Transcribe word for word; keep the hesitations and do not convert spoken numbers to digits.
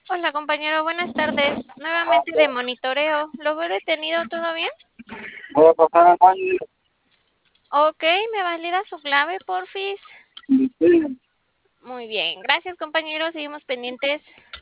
Hola compañero, buenas tardes. Nuevamente de monitoreo. ¿Lo veo detenido? ¿Todo bien? Voy a pasar al baño. Ok, ¿me valida su clave, porfis? Sí, Muy bien. Gracias compañero, seguimos pendientes.